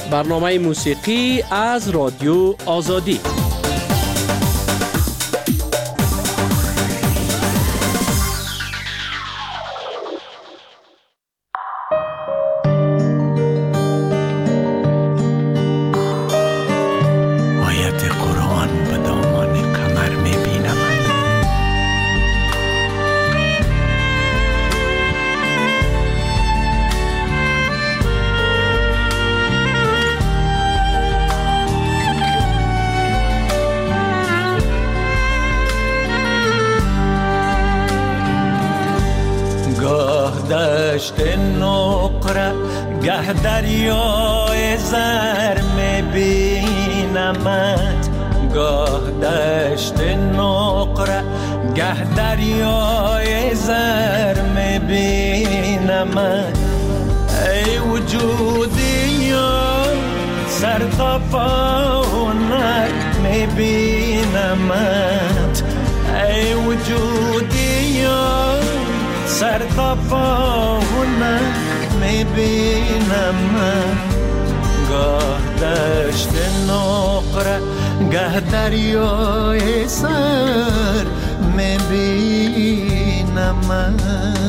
برنامه موسیقی از رادیو آزادی. دشت نقره گه دریای زر میبینمت، گاه دشت نقره گه دریای زر میبینمت. ای وجودی یا سر تا پا هنر میبینمت، ای وجودی یا سر تا پا هنر میبینمت. گاه دشت نقره گه دریای سر میبینمت.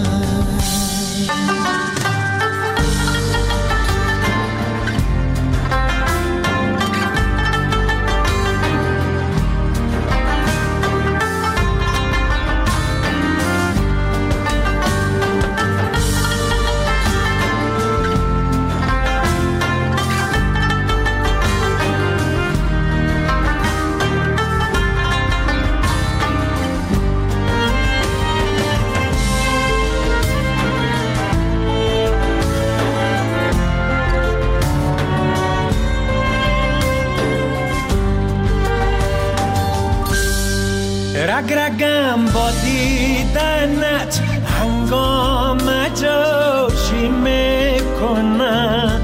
رگرگم با دیدنت هنگام جوشی میکنم،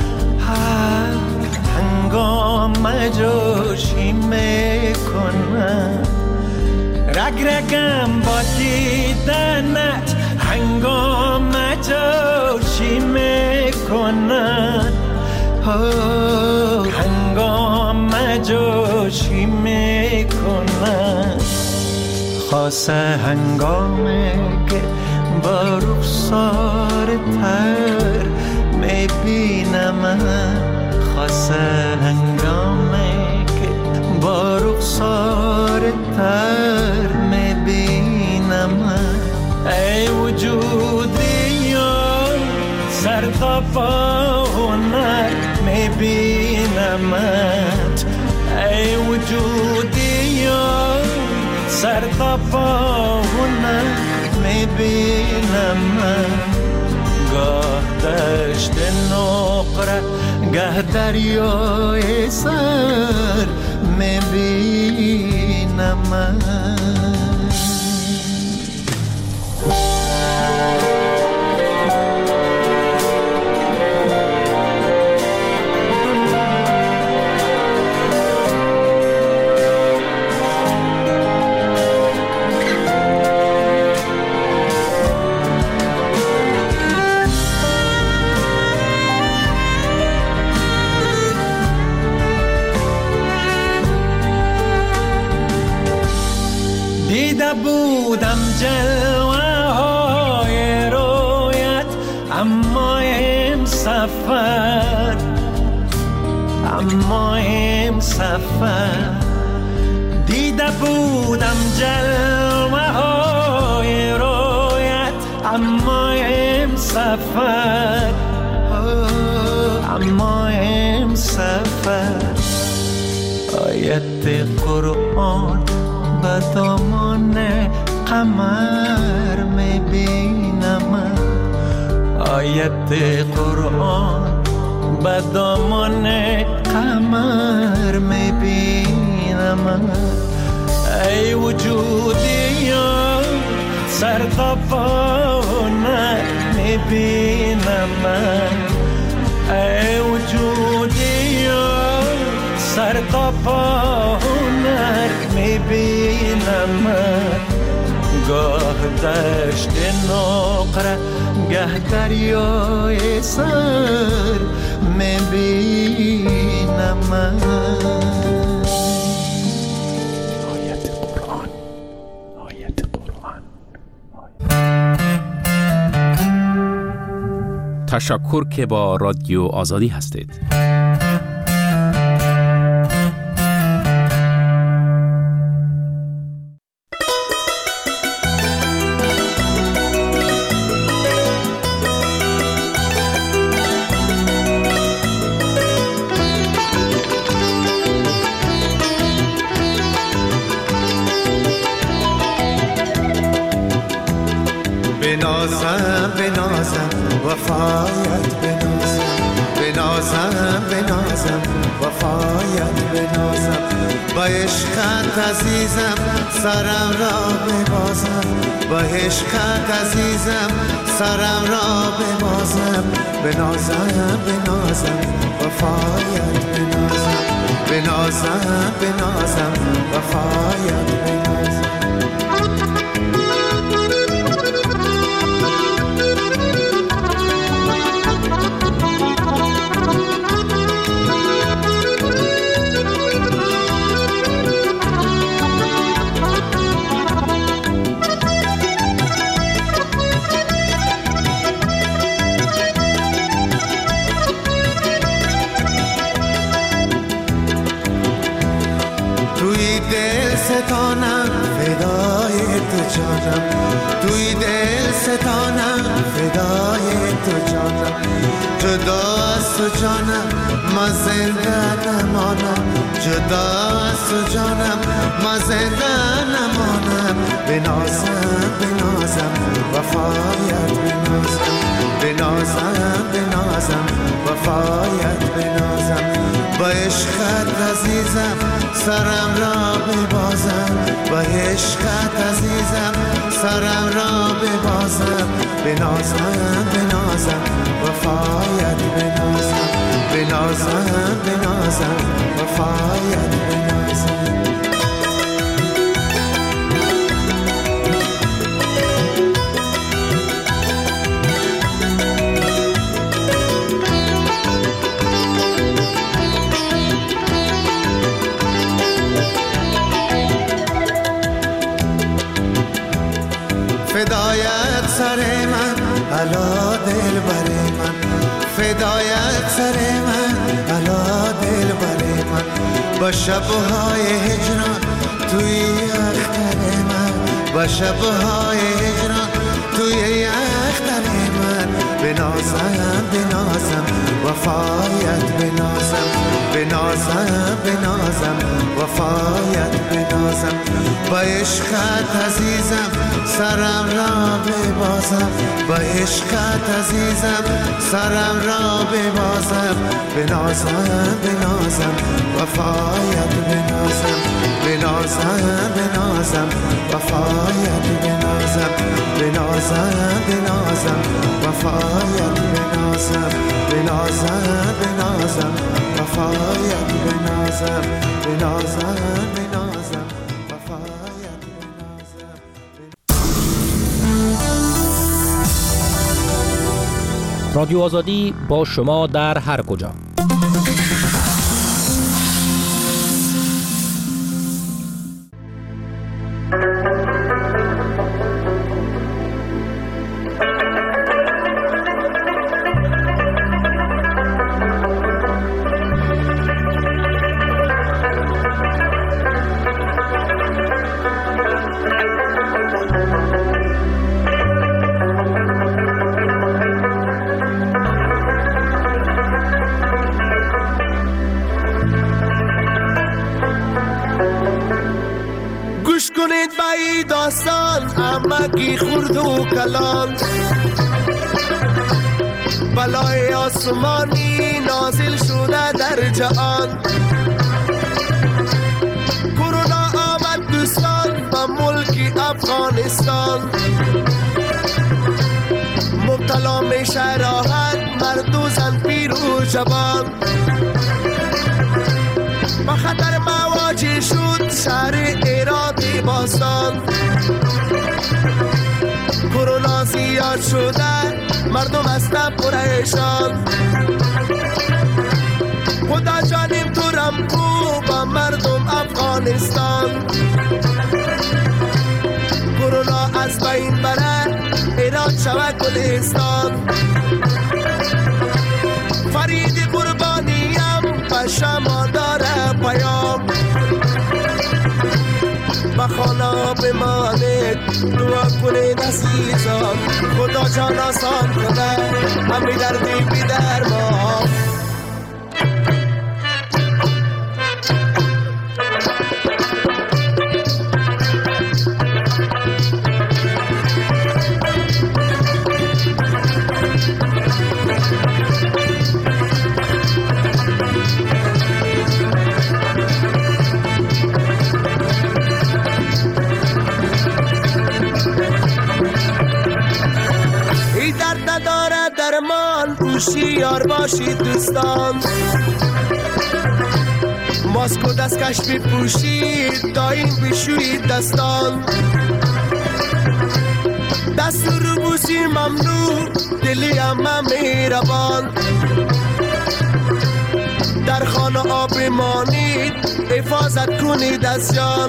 هنگام جوشی میکنم. رگرگم با دیدنت هنگام جوشی میکنم، هنگام جوشی میکنم. خاصه هنگامی که با رخسار تر میبینم، خاصه هنگامی که با رخسار تر میبینم. ای وجودی یا سر تا پا هنر میبینمت، ای وجودی یا سر تا پا هنر میبینمت. گاه دشت نقره گه دریای سر میبینمت. دیده بودم جلوه های رویت، اما ام سفر، اما ام سفر. دیده بودم جلوه های رویت، اما ام سفر، اما ام سفر. آیت قرآن به دامان قمر میبینم، آیت قرآن به دامان قمر میبینم. ای وجودی یا سر تا پا هنر میبینم، ای وجودی یا سر تا پا هنر میبینم. گاه دشت نقره گه دریای سر میبینم. آیت قرآن، آیت قرآن. تشکر که با رادیو آزادی هستید. بنازم بنازم وفایت بنازم، بنازم بنازم وفایت بنازم، با عشقت عزیزم سرم را ببازم، با عشقت عزیزم سرم را ببازم، بنازم بنازم وفایت بنازم، بنازم بنازم وفایت بنازم. توی دل ستانم فدای تو جانم، توی دل ستانم فدای تو جانم، جدا از تو جانم ما زنده نمانم، جدا از تو جانم ما زنده نمانم، بنازم بنازم وفایت بنازم، بنازم بنازم وفایت بنازم، با عشقت عزیزم سرم را ببازم، با عشقت عزیزم سرم را ببازم، بنازم بنازم وفایت بنازم، بنازم بنازم وفایت بنازم. فدایت سر من علا دل بر من، فدایت سر من علا دل بر من، با شبهای هجران توی اختر من، با شبهای هجران توی اختر من، بنازم بنازم وفایت بنازم، بنازم بنازم وفایت بنازم، با عشقت عزیزم سرم را ببازم، با عشقت عزیزم سرم را ببازم، بنازم بنازم وفایت بنازم، بنازم بنازم وفایت بنازم، بنازم بنازم وفایت بنازم، بنازم بنازم وفایت بنازم، بنازم بنازم وفایت بنازم. رادیو آزادی با شما در هر کجا. گوش کنید به این داستان امکی خورد و کلان، بلای آسمانی نازل شده در جهان، کرونا آمد دوستان به ملک افغانستان، مبتلا میشه راحت مرد و زن پیر و جوان، با خطر مواجه شد شهر ایرانی باستان، کرونا زیاد شده مردم هستن پریشان، خدا جانیم تو رمکو با مردم افغانستان. کرونا از بین بره ایران شود گلستان. فرید قربانیم به شما داره پیام. به خانه بمانید دعا کنید عزیزان. خدا جان آسان کنه همی دردی بی درمان. هوشیار باشید دوستان. ماسک و دستکش بپوشید دایم بشویید دستان. دست رو بوسی ممنوع دلی همه مهربان. در خانه آب مانید حفاظت کنید از جان.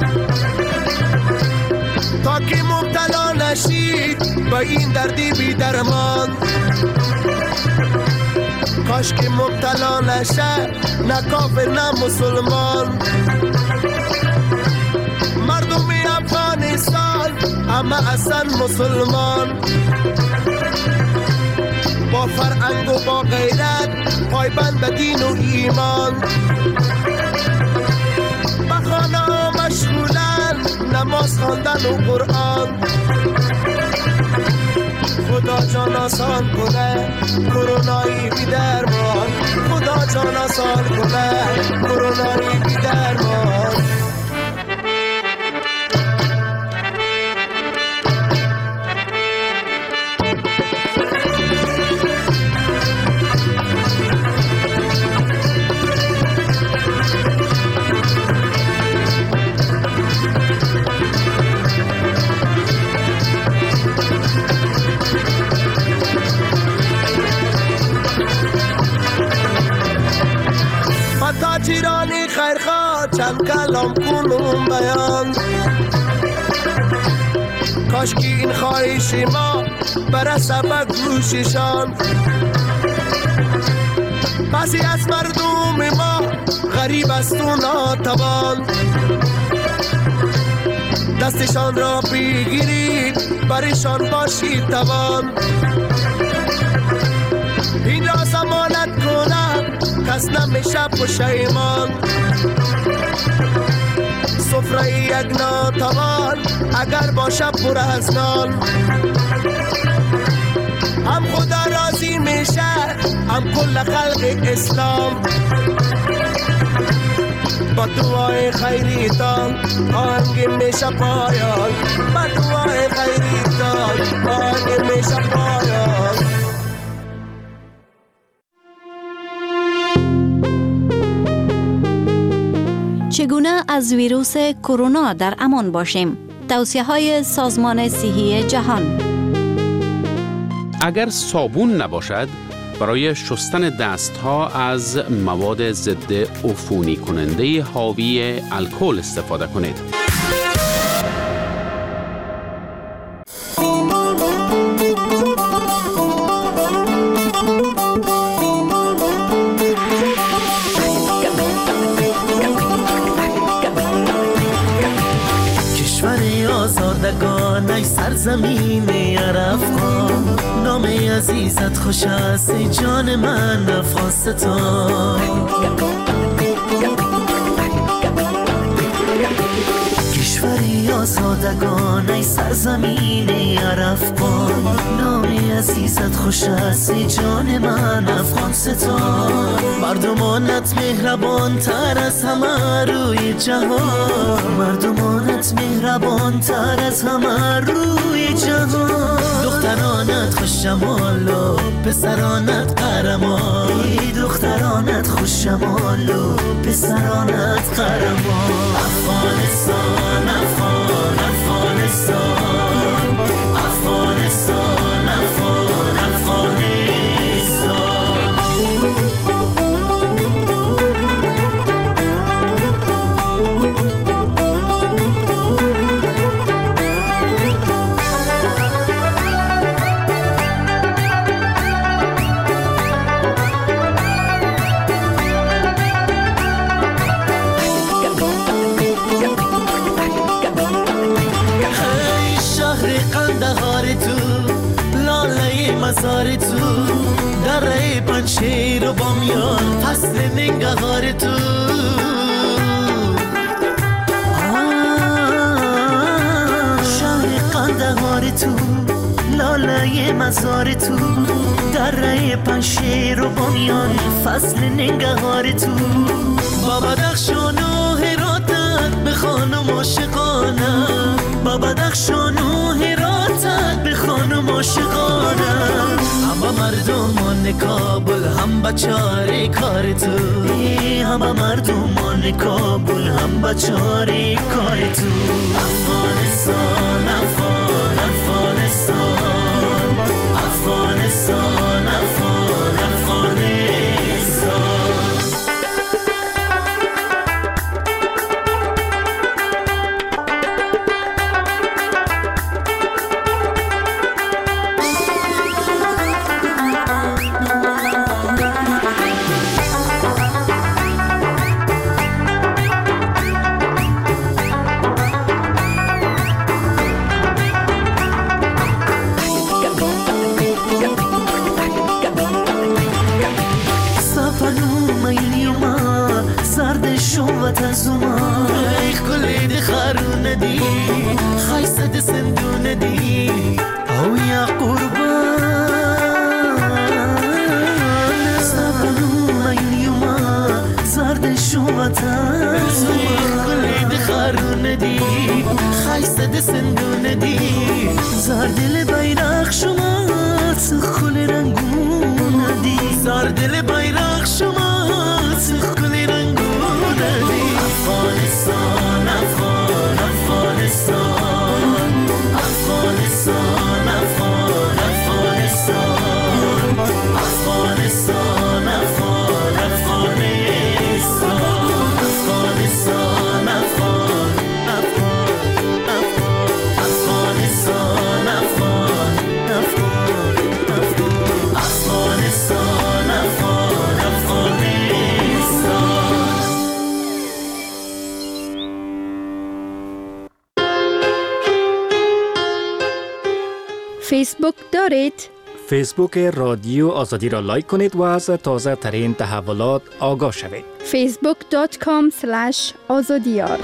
تا که مبتلا نشید با این دردی بی درمان. کاش که مبتلا نشه نه کافر نه مسلمان. مردم افغانستان همه اصلا مسلمان. با فرهنگ و با غیرت پایبند به دین و ایمان. به خانه ها مشغولن نماز خواندن و قرآن. خدا جان آسان کنه کرونایی بی درمان. خدا جان آسان کنه کرونایی بی درمان. تاجرانی خیرخواه چند کلام کنم بیان. کاش که این خواهش ما برسه به گوششان. بعضی از مردم ما غریب است و ناتوان. دستشان را بگیرید برشان باشید توان. این را ضمانت کنم کس نمیشه پشیمان. سفره یک ناتوان اگر باشه پر از نان. هم خدا راضی میشه هم کل خلق اسلام. با دعای خیریتان آهنگ میشه پایان. با دعای خیریتان آهنگ میشه پایان. چگونه از ویروس کرونا در امان باشیم؟ توصیه‌های سازمان صحی جهان. اگر صابون نباشد برای شستن دستها از مواد ضد عفونی کننده حاوی الکل استفاده کنید. آزادگان سرزمین عرفان. نام عزیزت خوش است ای جان من افغانستان. کشوری آزادگان ای سرزمین عرفان. نام عزیزت خوش است ای جان من افغانستان. مردمانت مهربان تر از همه روی جهان. مردمانت مهربان تر از همه روی جهان. دخترانت خوش جمال و پسرانت قهرمان. دخترانت خوش جمال و پسرانت قهرمان. افغانستان افغان افغانستان. افغانستان افغان افغانستان. مزار تو دره پنشیر و بامیان فصل ننگهار تو شهر قندهار تو لاله مزار تو دره پنشیر و بامیان فصل ننگهار تو با بدخشان و هراتت به خانم عاشقانه با بدخشان و هراتت به خانم عاشقانه هم مردمان کابل هم بچاره کار تو هم مردمان کابل هم بچاره کار تو افغانستان افغان افغانستان افغانستان افغان افغانستان فیسبوک دارید؟ فیسبوک رادیو آزادی را لایک کنید و از تازه ترین تحولات آگاه شوید. facebook.com/azadiyar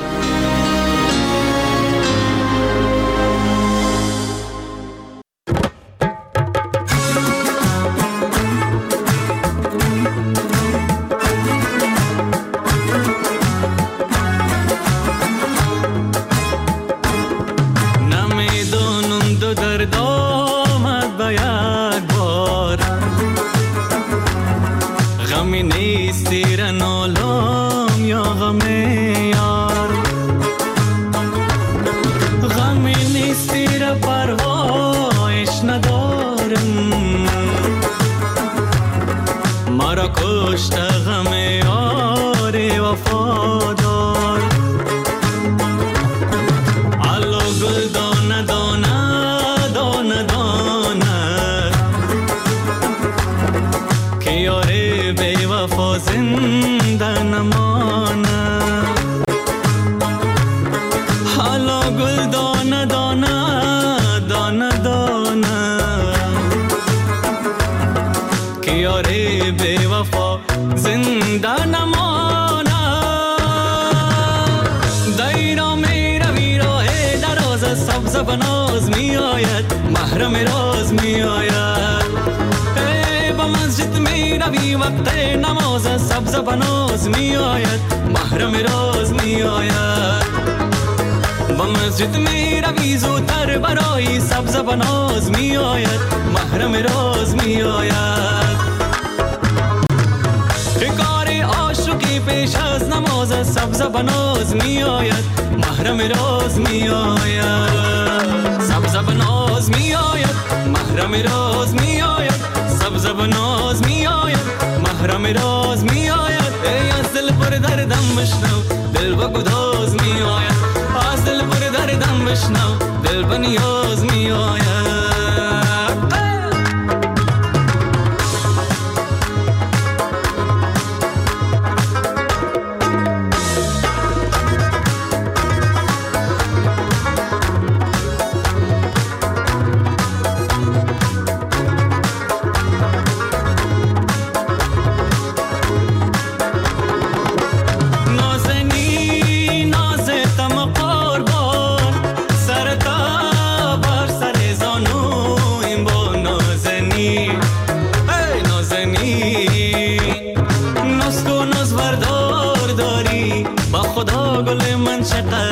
بناز می آید محرم راز می آید با مسجد می روی وقت نماز سبز بناز می آید محرم راز می آید با مسجد می روی زودتر برای سبز بناز می آید محرم راز می آید کار عاشقی پیش از نماز سبز بناز می آید محرم راز می آید سبز بناز می آید محرم راز می آید سبز بناز می آید محرم راز می آید ای از دل پر دردم بشنو دل با گداز می آید از دل پر دردم بشنو دل با نیاز می آید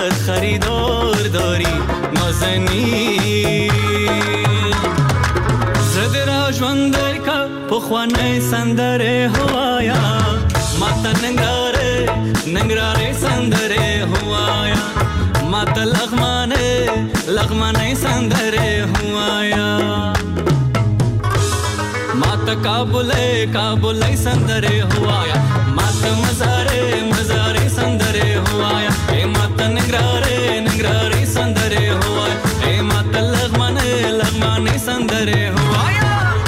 صد خریدار داری نازنی زده را جواندر که پخوانه سندره هوایا ماتا ننگراره سندره هوایا ماتا لغمانه سندره هوایا ماتا کابله سندره هوایا ماتا مزاره سندره هوایا اے ماتا ننگراره سندره هوایا اے ماتا لغمانه سندره هوایا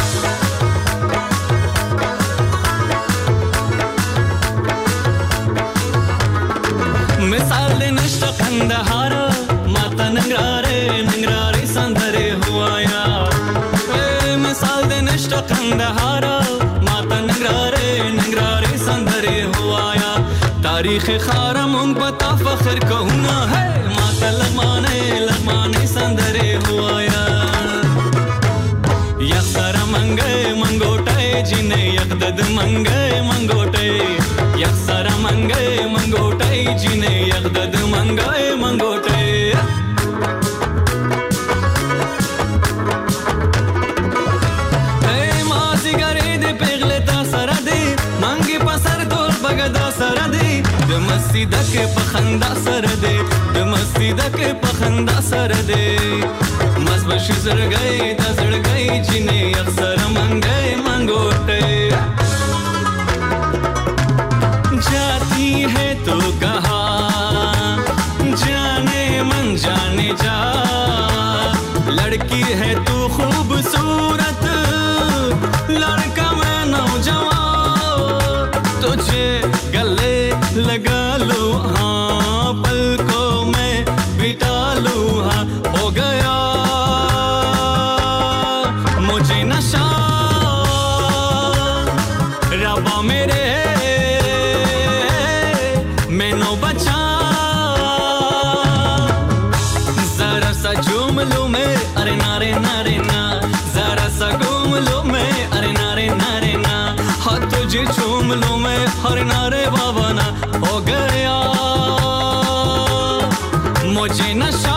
مثال نشت قندهارا ماتا ننگراره سندره هوایا مثال نشت قندهارا ماتا ننگراره سندره هوایا تاریخ خارم اون پتا فخر کهونا ہے ماتا لغمانه سندره هوایا یک سر منگوٹے جنہیں یک دد منگوٹے یک سر منگوٹے جنہیں یک دد منگوٹے اے مازی گری دی پیغلتا سر دی منگی پسر دور بگدا سر دی دمستی دک پخندا سر دی دمستی دک پخندا سر دی مزبشی زڑ گئی جنہیں اکثر منگوٹے جاتی ہے تو کہاں جانے جا لڑکی ہے تو خوبصورت لڑکا میں نوجوان تجھے گلے لگا لو ہاں پلکوں میں بٹا لو ہاں ہو گیا مجھے نشہ ربا میرے مینو بچا ذرا سا جھوم لوں میں ارے نارے نا ذرا سا گھوم لوں میں ارے نارے نا ہاں تجھے جھوم لوں میں ارے نارے بابا نا ہو گیا مجھے نشہ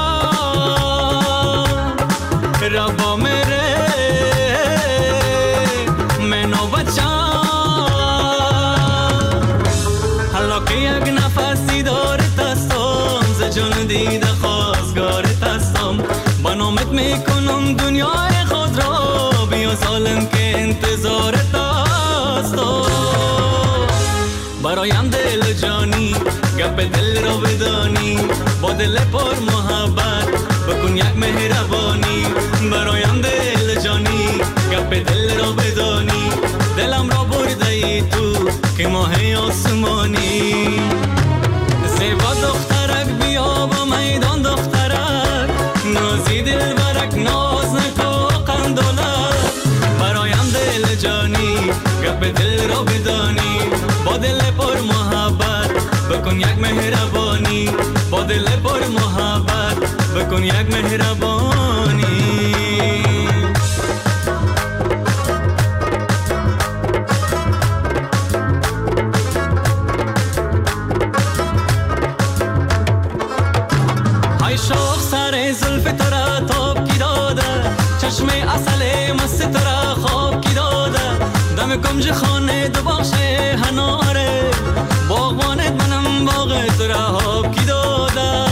ربا میرے مینو بچا حالا که یک نفسی دارت هستم ز جون دیده خواستگارت هستم با نامت میکنم دنیای خود را بیا ظالم که انتظارت هستم برایم دل جانی گپ دل را بدانی با دل پر محبت بکن یک مهربانی برایم دل جانی گپ دل را بدانی دلم را برده ای تو که ماه آسمانی زیبا دخترک بیا با میدان دخترک نازی دل برک ناز نکو قندولک برایم دل جانی گپ دل را بدانی با دل پر محبت بکن یک مهربانی با دل پر محبت بکن یک مهربانی های شوق سر زلف تو را تاب کی داده چشم اصل مست تو را خواب کی داده دم کنج خانه دو باشه هناره باغبانت منم باغ تو را خواب کی داده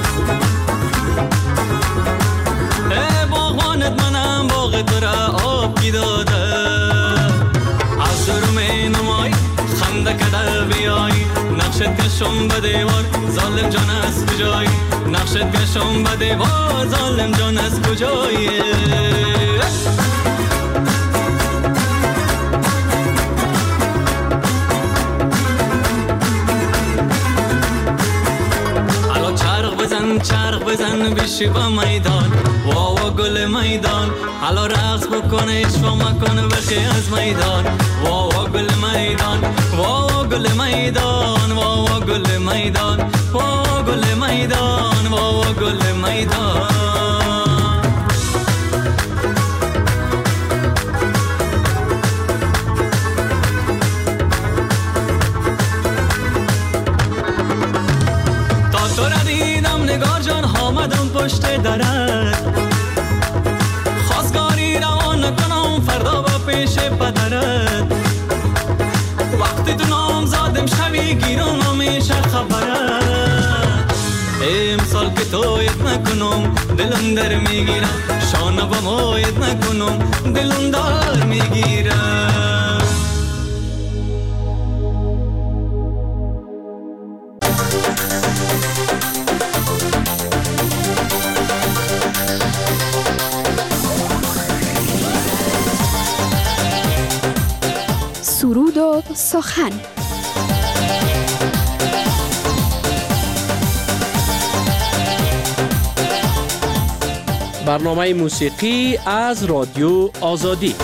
باغبانت منم باغ تو را آب کی داده از درم نمای خنده کده بیای نقشت کشم به دیوار ظالم جان از کجایی نقشت کشم به دیوار ظالم جان از کجایی حالا چرخ بزن بشی با میدان واوا گل میدان حالا رقص بکنه اشوا مکن بخی از میدان واوا گل میدان واوا گل میدان واوا گل میدان واوا گل میدان واوا گل میدان تا تو را دیدم پشت درت، خواستگاری روان نکنم فردا با پیش پدرت. وقتی تو نامزادم شوی گیرم همیشه خبرت. امسال که تویت نکنم دلم در میگیرم، شانه با مایت نکنم دلم دار میگیرم. سرود و سخن. برنامه موسیقی از رادیو آزادی.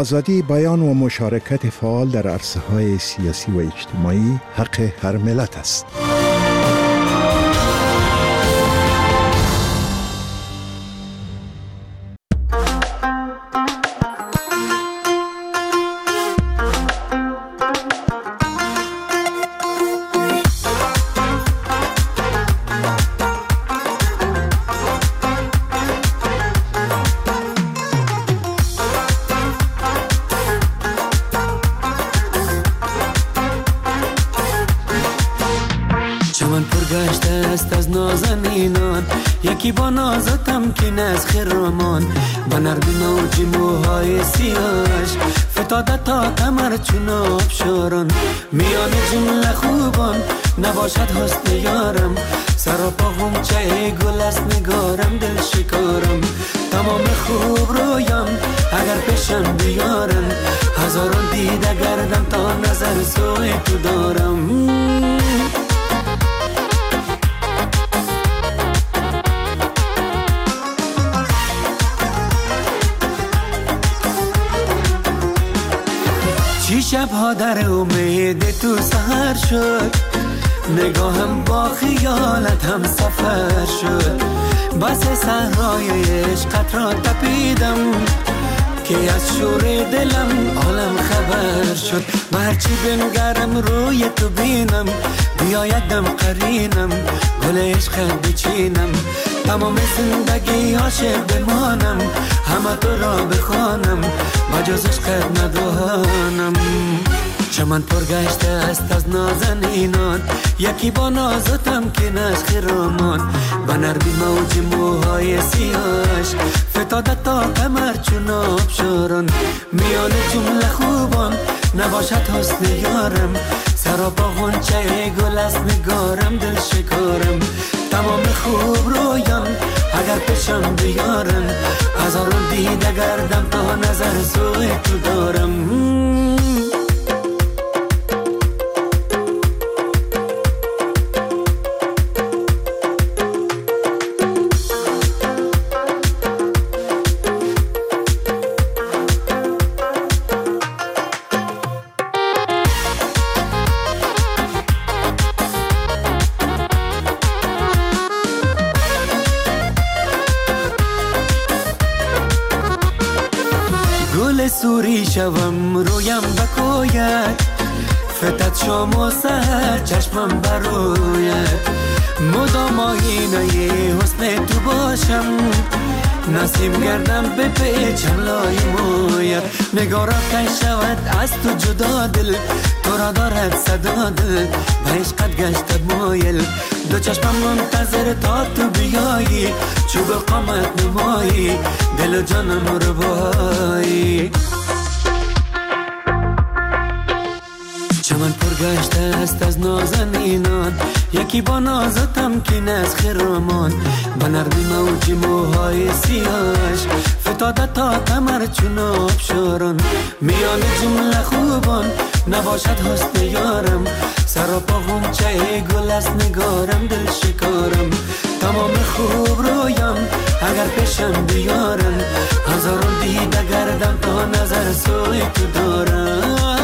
آزادی بیان و مشارکت فعال در عرصه‌های سیاسی و اجتماعی حق هر ملت است. یکی با نازتم که نز خرامان با نرمی موجی موهای سیاش فتاده تا کمر چون آبشاران میان جمله خوبان نباشد حسن یارم سراپا غنچه گل است نگارم دل شکارم تمام خوب رویم اگر پیشم بیارم هزاران دیده گردم تا نظر سوی تو دارم شبها در امید تو سهر شد نگاهم با خیالت هم سفر شد بس صحرای عشقت را تپیدم که از شور دلم عالم خبر شد هرچی بنگرم روی تو بینم بیاید دم قرینم گل عشقت بچینم تمام زندگی عاشق بمانم همه تو را بخوانم بجز عشقت ندانم چمن پر گشته است از نازنینان یکی با نازتم که نش خرامان با نرمی موج موهای سیاش فتاده تا کمر چون آبشاران میان جمله خوبان نباشد حسن یارم سراپا غنچه گل است نگارم دل شکارم تمام خوب رویم اگر پیشم بیارم هزاران دیده گردم تا نظر سوی تو دارم سوری شوم رویم بکوید فتت شام و سهر چشمم بروید مدام آینه حسن تو باشم نسیم گردم به پیچم لای موید نگارا که شود از تو جدا دل تو را دارد صدا دل به عشقت گشت مایل دو چشمم منتظر تا تو بیایی چوب قامت نمایی دل و جانم رو بایی چمن پر گشته است از نازنینان یکی با نازتم که نز خرامان با نرمی موجی موهای سیاش فتاده تا کمر چون آبشاران میان جمله خوبان نباشد حسن یارم سراپا غنچه گل است نگارم دل شکارم تمام خوب رویم اگر پیشم بیارم هزاران دیده گردم تا نظر سوی تو دارم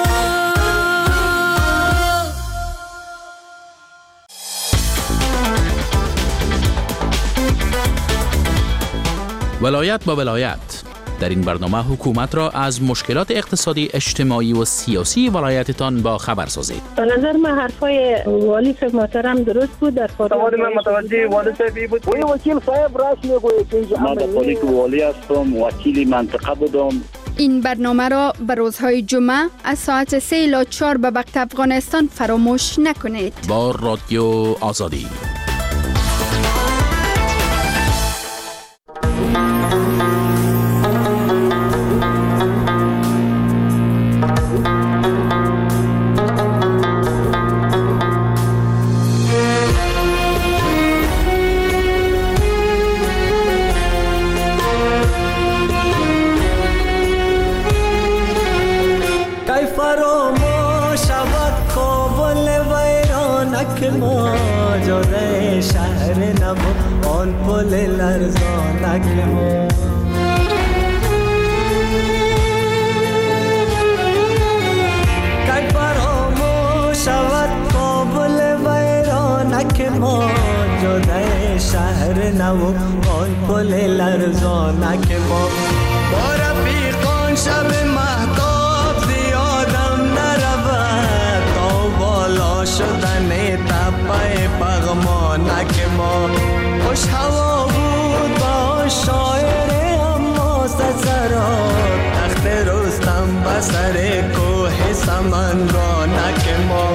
ولایت با ولایت. در این برنامه حکومت را از مشکلات اقتصادی، اجتماعی و سیاسی ولایتتان با خبر سازید. به نظر من حرفای والی صاحب محترم درست بود. در سوال من متوجه والی صاحبی بود. وکیل صاحب راست میگوید که اینجا من در والی هستم، وکیل منطقه بودم. این برنامه را به روزهای جمعه از ساعت 3 الی 4 به وقت افغانستان فراموش نکنید. با رادیو آزادی. ما جاده شهر نو آن پل لرزانک ما با رفیقان شب مهتاب زیادم نرود تا بالا شدن تپه پغمانک ما خوش هوا بود با شاعر اما سزرات تخت رستم بسر کوه سمنگانک ما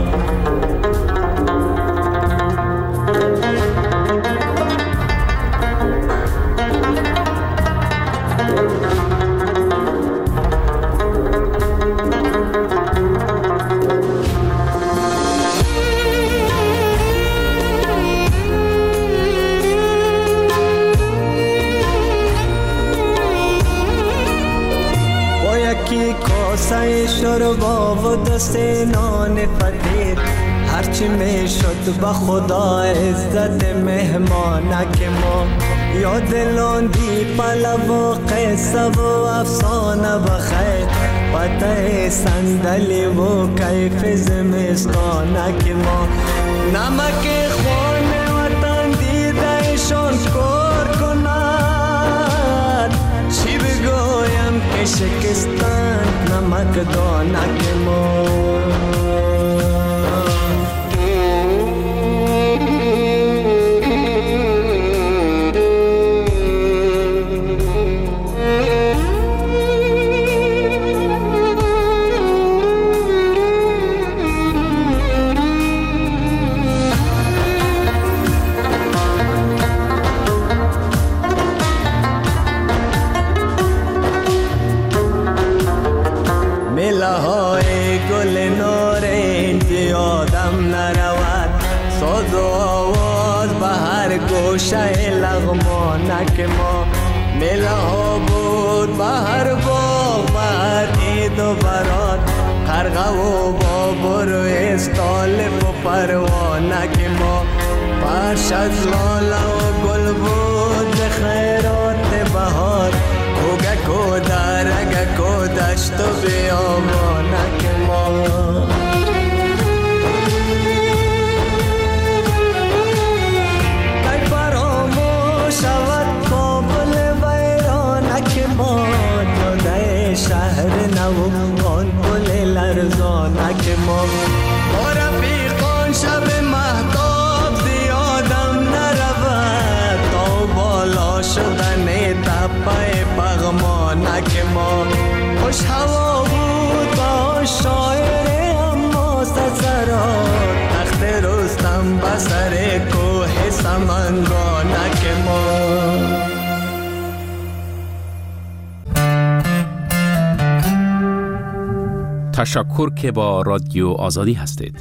کی کاسه شربا و دست نان فقیر هرچی می شد به خدا عزت مهمانک ما یاد لاندی پلو و قصه و افسانه بخیر پته صندلی و کیف زمستانک ما نمک خون وطن دیدهشان کار کند چی بگویم که شکستن نمک دانک ما های گل نارنج یادم نرود ساز و آواز به هر گوشه لغمانک ما میله ها بود به هر باغ به هر عید و برات قرغه و بابر و استالف و پروانک ما فرش از لاله و گل بود خیرات بهار کوگک و درگک و دشت و بیابانک ما کی فراموش شود کابل ویرانک ما جاده شهر نو آن پل لرزانک ما با رفیقان شب مهتاب زیادم نرود تا بالا شدن تپه پغمانک ما خوش هوا بود با شاعر اما سزرات تخت رستم بسر کوه سمنگانک ما تشکر که با رادیو آزادی هستید.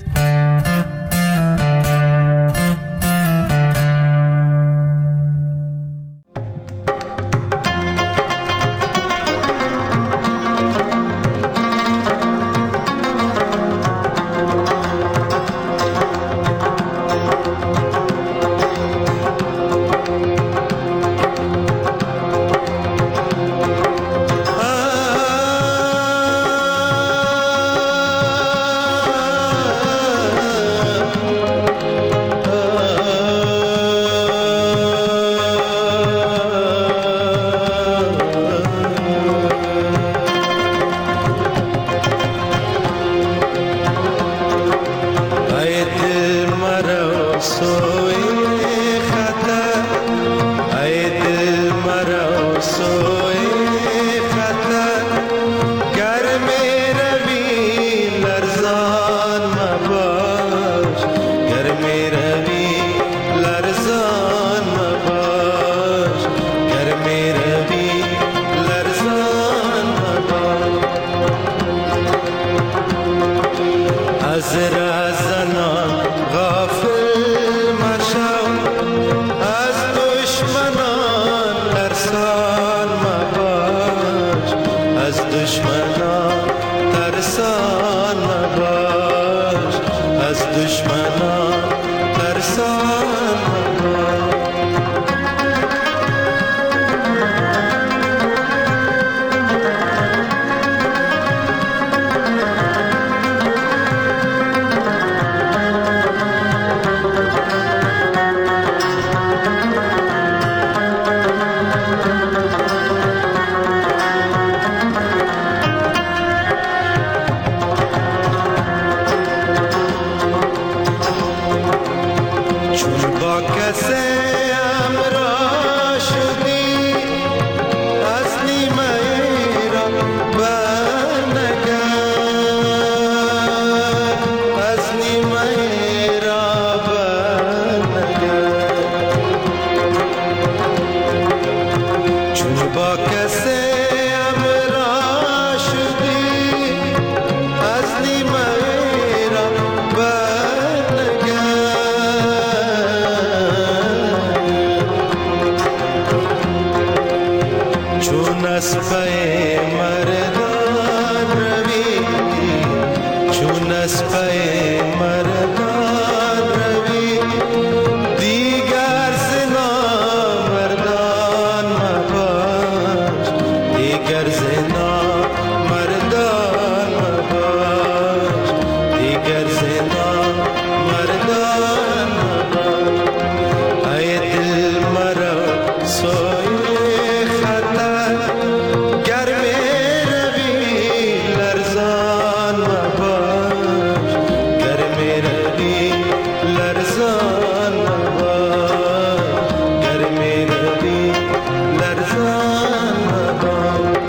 از پی مردان روی دیگر زنا مردان مباش دیگر زنا مردان مباش دیگر زنا مردان مباش ای دل مرا سوی خطر گرم روی لرزان مباش گرم روی لرزان مباش گرم روی لرزان مباش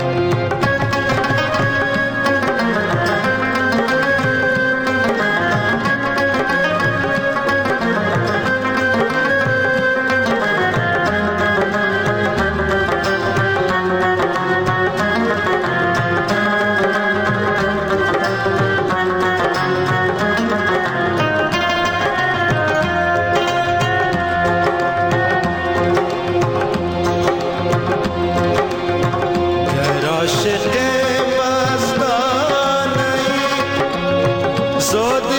گر عاشق مستانه‌ای زود